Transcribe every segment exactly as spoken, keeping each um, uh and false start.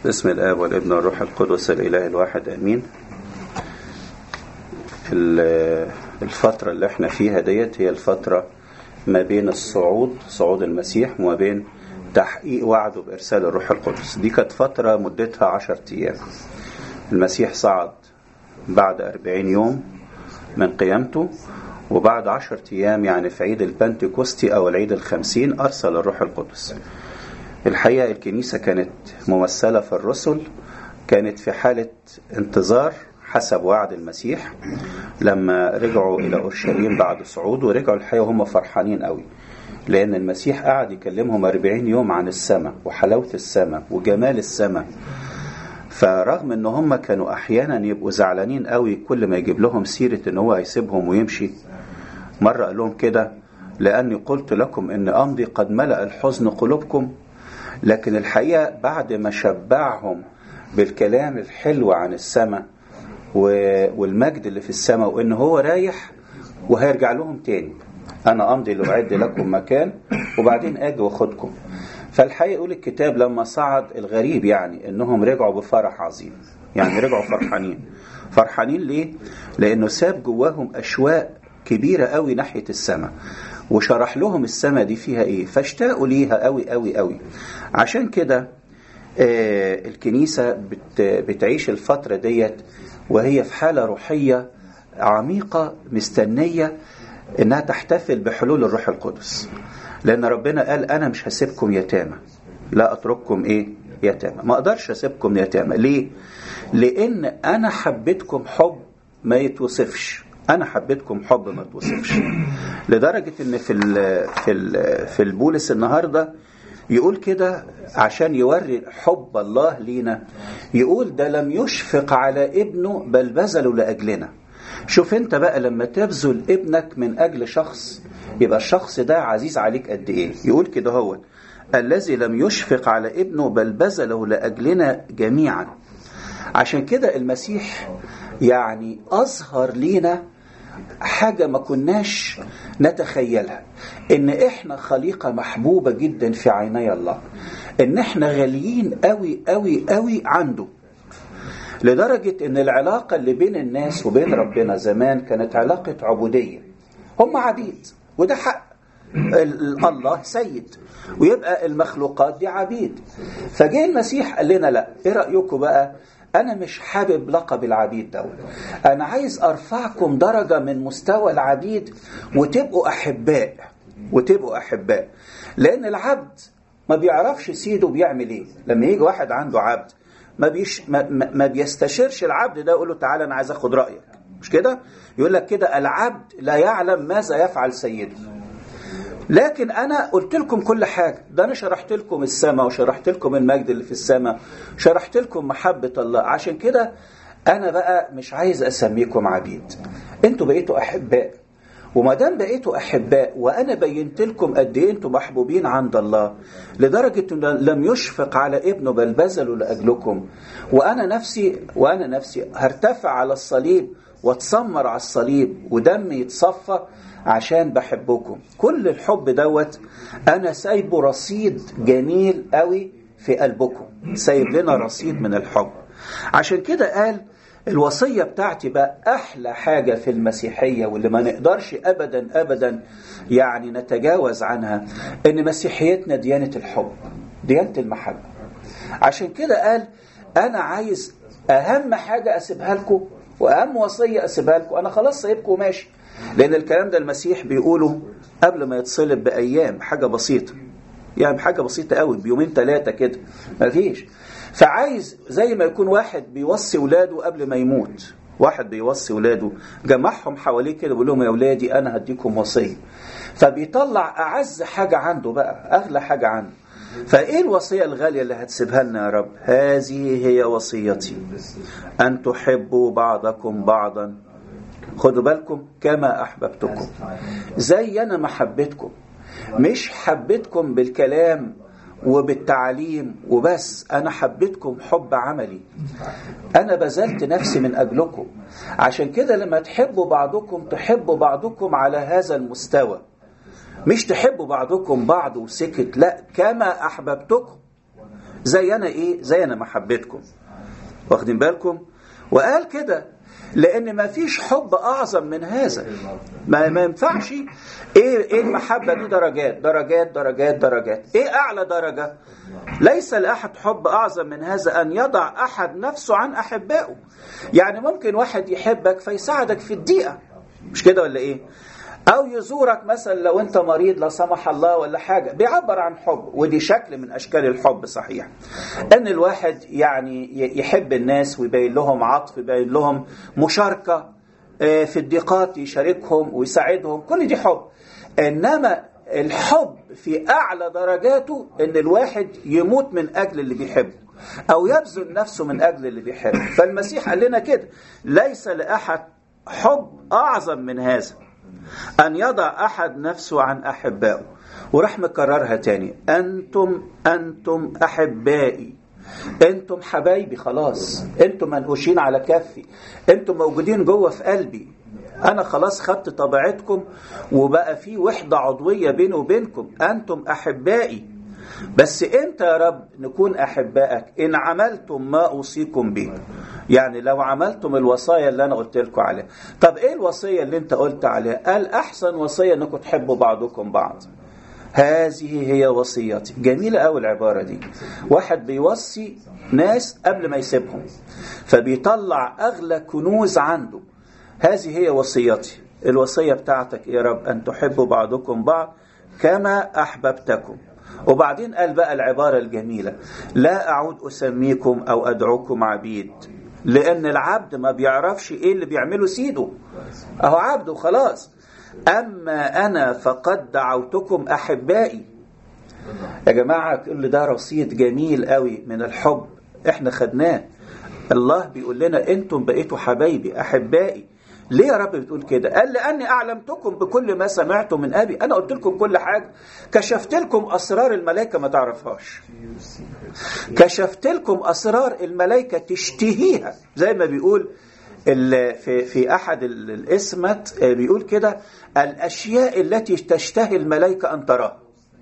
باسم الآب والابن والروح القدس الإله الواحد آمين. الفترة اللي احنا فيها ديت هي الفترة ما بين الصعود صعود المسيح وما بين تحقيق وعده بإرسال الروح القدس. دي كانت فترة مدتها عشر أيام. المسيح صعد بعد أربعين يوم من قيامته، وبعد عشر أيام يعني في عيد البنتكوستي أو العيد الخمسين أرسل الروح القدس. الحقيقة الكنيسة كانت ممثلة في الرسل، كانت في حالة انتظار حسب وعد المسيح. لما رجعوا إلى أورشليم بعد صعود ورجعوا الحقيقة هم فرحانين قوي، لأن المسيح قاعد يكلمهم أربعين يوم عن السماء وحلاوة السماء وجمال السماء. فرغم ان هم كانوا احيانا يبقوا زعلانين قوي كل ما يجيب لهم سيرة ان هو هيسيبهم ويمشي. مرة قال لهم كده: لأني قلت لكم ان امضي قد ملأ الحزن قلوبكم. لكن الحقيقة بعد ما شبعهم بالكلام الحلو عن السماء والمجد اللي في السماء وان هو رايح وهيرجع لهم تاني، انا امضي لأعد لكم مكان وبعدين اجي واخدكم. فالحقيقة يقول الكتاب لما صعد الغريب يعني انهم رجعوا بفرح عظيم، يعني رجعوا فرحانين. فرحانين ليه؟ لانه ساب جواهم اشواق كبيرة قوي ناحية السماء، وشرح لهم السماء دي فيها ايه، فاشتاقوا ليها قوي قوي قوي. عشان كده آه الكنيسة بت بتعيش الفترة ديت وهي في حالة روحية عميقة مستنية انها تحتفل بحلول الروح القدس. لأن ربنا قال أنا مش هسيبكم يتامى، لا أترككم إيه يتامى. ما أقدرش أسيبكم يتامى. ليه؟ لأن أنا حبيتكم حب ما يتوصفش. أنا حبيتكم حب ما يتوصفش لدرجة إن في ال في ال في البولس النهاردة يقول كده عشان يوري حب الله لينا، يقول ده لم يشفق على ابنه بل بذله لأجلنا. شوف انت بقى لما تبذل ابنك من أجل شخص، يبقى الشخص ده عزيز عليك قد ايه. يقول كده هو الذي لم يشفق على ابنه بل بذله لأجلنا جميعا. عشان كده المسيح يعني أظهر لينا حاجة ما كناش نتخيلها، ان احنا خليقة محبوبة جدا في عيني الله، ان احنا غاليين قوي قوي قوي عنده، لدرجة ان العلاقة اللي بين الناس وبين ربنا زمان كانت علاقة عبودية. هم عبيد وده حق، الله سيد ويبقى المخلوقات دي عبيد. فجاء المسيح قال لنا لا، ايه رأيكم بقى؟ انا مش حابب لقب العبيد ده، انا عايز ارفعكم درجة من مستوى العبيد وتبقوا احباء وتبقوا احباء. لان العبد ما بيعرفش سيده بيعمل ايه. لما يجي واحد عنده عبد ما, بيش ما, ما بيستشيرش العبد ده يقول له تعالى انا عايز اخد رأيك، مش كده؟ يقول لك كده العبد لا يعلم ماذا يفعل سيده. لكن انا قلت لكم كل حاجة، ده انا شرحت لكم السماء وشرحت لكم المجد اللي في السماء، شرحت لكم محبة الله. عشان كده انا بقى مش عايز اسميكم عبيد، انتوا بقيتوا احباء. وما دام بقيتوا احباء وانا بينت لكم قد ايه انتوا محبوبين عند الله، لدرجه انه لم يشفق على ابنه بل بذله لاجلكم، وانا نفسي وانا نفسي هرتفع على الصليب واتسمر على الصليب ودمي يتصفى عشان بحبكم. كل الحب دوت انا سايبه رصيد جميل قوي في قلبكم، سايب لنا رصيد من الحب. عشان كده قال الوصية بتاعتي بقى أحلى حاجة في المسيحية واللي ما نقدرش أبدا أبدا يعني نتجاوز عنها، إن مسيحيتنا ديانة الحب، ديانة المحبة. عشان كده قال أنا عايز أهم حاجة أسيبها لكم وأهم وصية أسيبها لكم. أنا خلاص سايبكم وماشي، لأن الكلام ده المسيح بيقوله قبل ما يتصلب بأيام، حاجة بسيطة يعني حاجة بسيطة قوي، بيومين ثلاثة كده ما فيش. فعايز زي ما يكون واحد بيوصي ولاده قبل ما يموت، واحد بيوصي ولاده جمعهم حواليه كده بيقول لهم يا ولادي أنا هديكم وصية، فبيطلع أعز حاجة عنده بقى، أغلى حاجة عنده. فإيه الوصية الغالية اللي هتسيبها لنا يا رب؟ هذه هي وصيتي أن تحبوا بعضكم بعضا، خدوا بالكم، كما أحببتكم. زي أنا محبتكم، مش حبتكم بالكلام وبالتعليم وبس، أنا حبيتكم حب عملي، أنا بذلت نفسي من أجلكم. عشان كده لما تحبوا بعضكم تحبوا بعضكم على هذا المستوى، مش تحبوا بعضكم بعض وسكت، لا، كما أحببتكم. زي أنا إيه؟ زي أنا محبتكم. واخدين بالكم؟ وقال كده لأن ما فيش حب أعظم من هذا. ما, ما ينفعش. إيه, إيه المحبة دي؟ درجات درجات درجات درجات. إيه أعلى درجة؟ ليس لأحد حب أعظم من هذا أن يضع أحد نفسه عن أحبائه. يعني ممكن واحد يحبك فيساعدك في الضيقة، مش كده ولا إيه؟ أو يزورك مثلا لو أنت مريض لا سمح الله ولا حاجة، بيعبر عن حب. ودي شكل من أشكال الحب صحيح، أن الواحد يعني يحب الناس ويبين لهم عطف، يبين لهم مشاركة في الضيقات، يشاركهم ويساعدهم، كل دي حب. إنما الحب في أعلى درجاته أن الواحد يموت من أجل اللي بيحبه أو يبذل نفسه من أجل اللي بيحبه. فالمسيح قال لنا كده ليس لأحد حب أعظم من هذا أن يضع أحد نفسه عن أحبائه. وراح مكررها تاني، أنتم أنتم أحبائي، أنتم حبايبي، خلاص أنتم منقوشين على كفي، أنتم موجودين جوه في قلبي، أنا خلاص خدت طبيعتكم وبقى في وحدة عضوية بيني وبينكم، أنتم أحبائي. بس أنت يا رب نكون أحبائك إن عملتم ما أوصيكم به. يعني لو عملتم الوصايا اللي أنا قلت لكم عليها. طب إيه الوصية اللي أنت قلت عليها؟ قال أحسن وصية أنكم تحبوا بعضكم بعض، هذه هي وصيتي. جميلة أوي العبارة دي. واحد بيوصي ناس قبل ما يسيبهم، فبيطلع أغلى كنوز عنده. هذه هي وصيتي. الوصية بتاعتك يا رب أن تحبوا بعضكم بعض كما أحببتكم. وبعدين قال بقى العبارة الجميلة، لا أعود أسميكم أو أدعوكم عبيد، لأن العبد ما بيعرفش إيه اللي بيعمله سيده، أهو عبده خلاص. أما أنا فقد دعوتكم أحبائي. يا جماعة كل ده رصيد جميل قوي من الحب إحنا خدناه. الله بيقول لنا أنتم بقيتوا حبايبي أحبائي. ليه يا رب بتقول كده؟ قال لأني أعلمتكم بكل ما سمعتم من أبي. أنا قلت لكم كل حاجة، كشفت لكم أسرار الملائكة ما تعرفهاش، كشفت لكم أسرار الملائكة تشتهيها، زي ما بيقول في في أحد الإسمت بيقول كده، الأشياء التي تشتهي الملائكة أن تراها.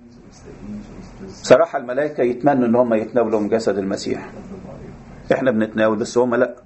صراحة الملائكة يتمنوا أن هم يتناولوا من جسد المسيح، إحنا بنتناول بس هم لأ.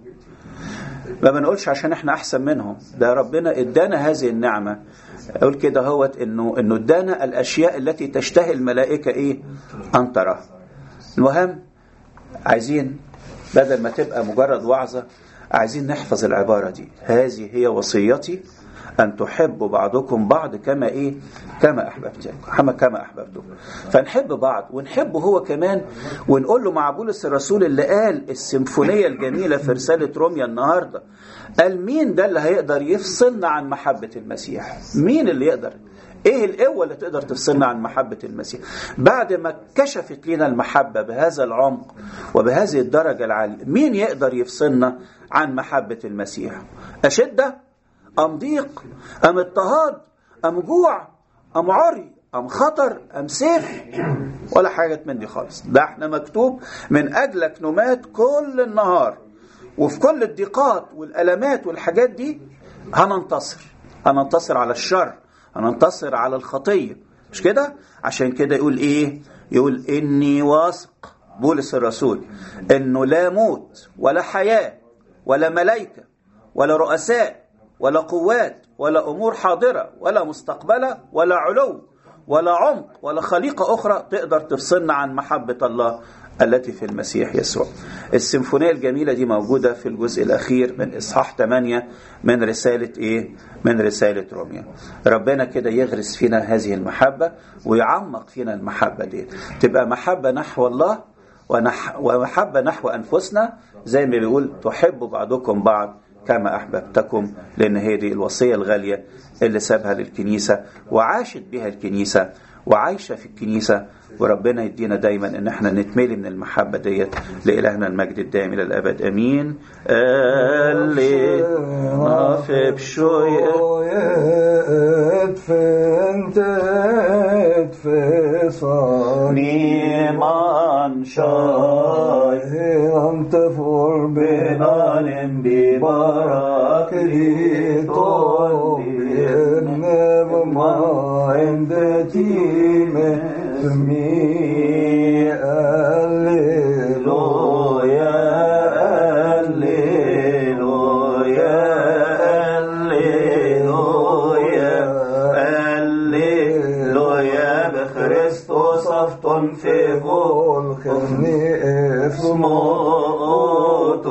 ما بنقولش عشان احنا احسن منهم، ده ربنا ادانا هذه النعمة. اقول كده هوت انه انه ادانا الاشياء التي تشتهي الملائكة ايه ان تراها. المهم عايزين بدل ما تبقى مجرد وعظة، عايزين نحفظ العبارة دي، هذه هي وصيتي أن تحبوا بعضكم بعض كما إيه كما أحببتكم كما أحببتكم. فنحب بعض ونحبه هو كمان، ونقول له مع بولس الرسول اللي قال السيمفونية الجميلة في رسالة روميا النهاردة، قال مين ده اللي هيقدر يفصلنا عن محبة المسيح؟ مين اللي يقدر؟ ايه القوة اللي تقدر تفصلنا عن محبة المسيح؟ بعد ما كشفت لنا المحبة بهذا العمق وبهذه الدرجة العالية، مين يقدر يفصلنا عن محبة المسيح؟ أشدة أم ضيق أم اضطهاد أم جوع أم عري أم خطر أم سيف؟ ولا حاجة من دي خالص. ده احنا مكتوب من أجلك نمات كل النهار، وفي كل الضيقات والألمات والحاجات دي هننتصر، هننتصر على الشر، هننتصر على الخطية، مش كده؟ عشان كده يقول ايه؟ يقول إني واثق بولس الرسول إنه لا موت ولا حياة ولا ملائكة ولا رؤساء ولا قوات ولا أمور حاضرة ولا مستقبلة ولا علو ولا عمق ولا خليقة أخرى تقدر تفصلنا عن محبة الله التي في المسيح يسوع. السيمفونية الجميلة دي موجودة في الجزء الأخير من إصحاح ثمانية من رسالة إيه؟ من رسالة روميا. ربنا كده يغرس فينا هذه المحبة ويعمق فينا المحبة دي، تبقى محبة نحو الله ونح ومحبة نحو أنفسنا، زي ما بيقول تحبوا بعضكم بعض كما أحببتكم، لأن هي دي الوصية الغالية اللي سابها للكنيسة وعاشت بها الكنيسة وعايشة في الكنيسة. وربنا يدينا دايما ان احنا نتملي من المحبة ديت. لإلهنا المجد الدائم إلى الأبد أمين. اللي نافب شوية فانت تفصاني من شاي أنت فور بنالم ببركة طول ما عندتي من me כל חפני אפסמות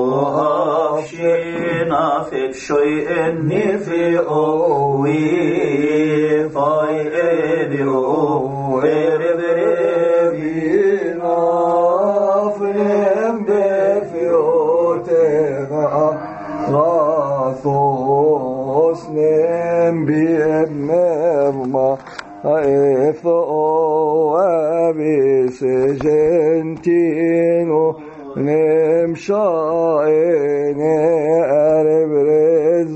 Shina fik shoy en nifi o we fai ebi o ere bere vina flem befi o tega rathos nem bi emma If o abis gentino nem shaine arbrez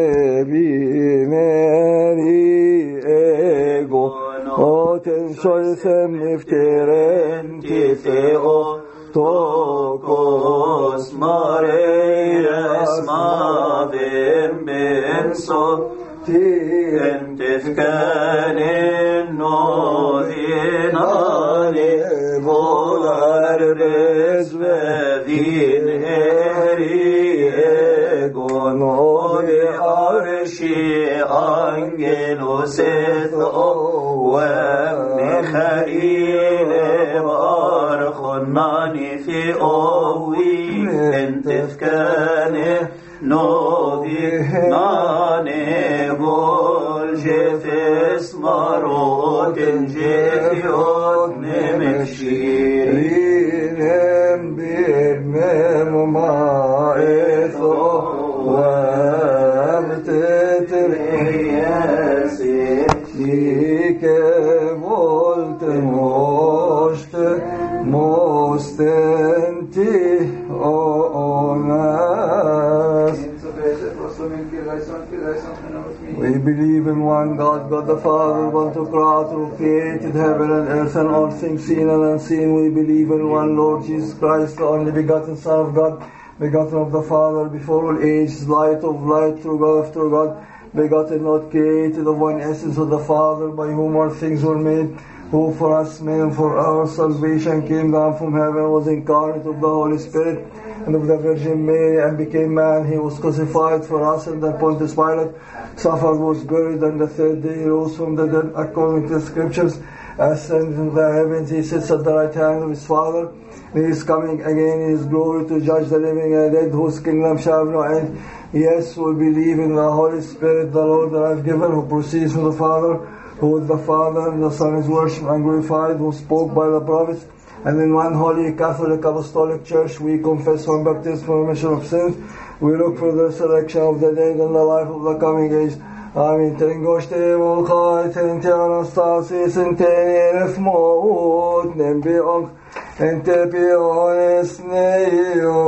bebineri ego oten shoysem nifteren tifeo tokos mareis mavim benso Tifkanin nodinani volar rezvedin eri egonode arshi angelus etho وميخائيل وارخناني في أوي انتفكاني نودي ناني جفس مروت جفيوت نمشيرين بيرنم مائثو وابتترياسي شيك volت most mostenti onas. We believe in one God, God the Father, one to Creator, who created heaven and earth and all things seen and unseen. We believe in one Lord Jesus Christ, the only begotten Son of God, begotten of the Father, before all ages, light of light, true God of true God, begotten, not created, of one essence of the Father, by whom all things were made, who for us men and for our salvation came down from heaven, was incarnate of the Holy Spirit and of the Virgin Mary, and became man. He was crucified for us under Pontius Pilate, suffered, was buried, and the third day he rose from the dead, according to the Scriptures, ascended into the heavens. He sits at the right hand of his Father. He is coming again in his glory to judge the living and the dead, whose kingdom shall have no end. Yes, we believe in the Holy Spirit, the Lord that I have given, who proceeds from the Father, who is the Father, and the Son is worshipped and glorified, who spoke by the prophets. And in one holy Catholic Apostolic Church we confess one baptism for remission of sins. We look for the resurrection of the dead and the life of the coming age. Amin. Tengoshte volchai tente anastasis ente nefmout nembi onk ente piones neio